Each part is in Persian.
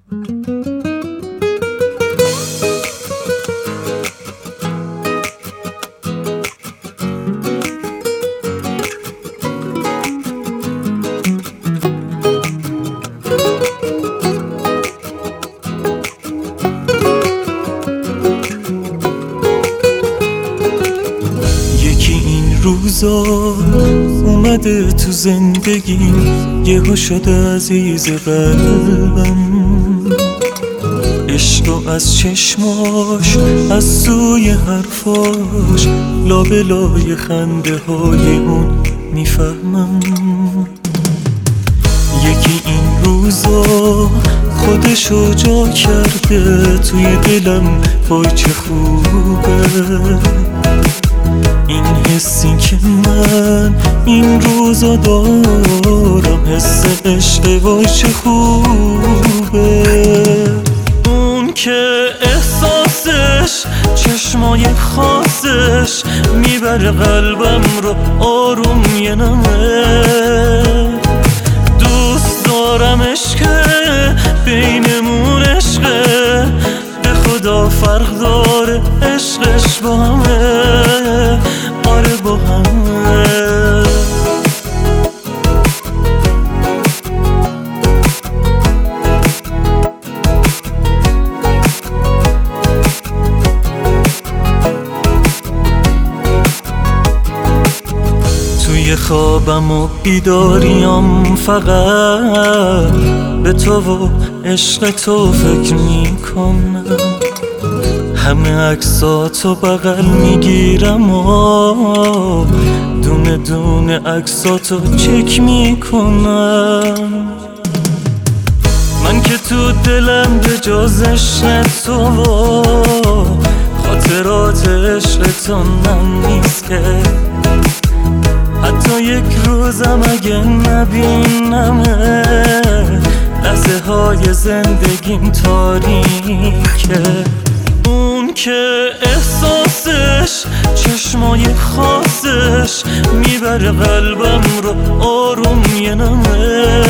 روزا اومده تو زندگیم، یهو شده عزیز قلبم. عشق از چشماش، از سوی حرفاش، لابلای خنده های اون میفهمم. یکی این روزا خودشو جا کرده توی دلم، وای چه خوبه این حسی که من این روزا دارم، حس عشق وای چه خوبه. اون که احساسش، چشمای خاصش میبره قلبم رو آروم یه نمه. دوست دارمش که بینمون عشقه، به خدا فرق داره عشقش با همه. آره با همه. توی خوابم و بیداریم فقط به تو و عشق تو فکر میکنم. همه عکساتو بغل میگیرم و دونه دونه عکساتو چک میکنم. من که تو دلم به جز عشق تو و خاطرات عشق تو نیست که حتی یک روزم اگه نبینمه، لحظه های زندگیم تاریکه. اون که احساسش، چشمای خاصش میبره قلبم رو آروم یه نمه.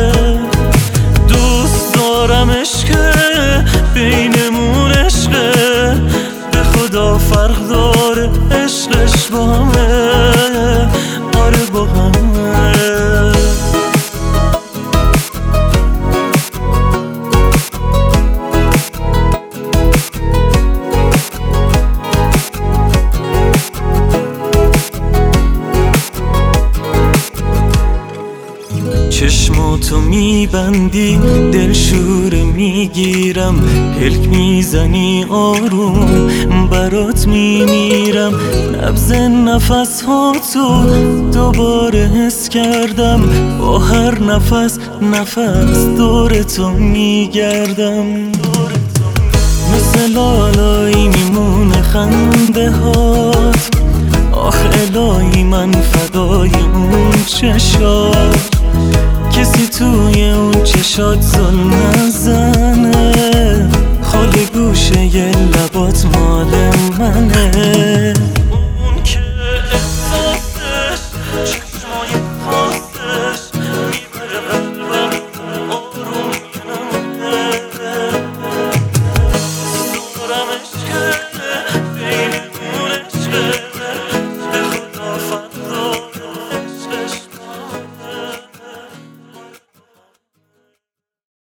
دوست دارمش که بینمون عشقه، به خدا فرق داره عشقش با همه. آره با همه. چشماتو میبندی دلشوره میگیرم، پلک میزنی آروم برات میمیرم. نبض نفس هاتو دوباره حس کردم، با هر نفس دورتو میگردم. مثل لالایی میمونه خنده هات، آخ الهی من فدای اون چشات. کسی توی اون چشات ظلم نزنه، خالی گوشه یه لبات مال منه.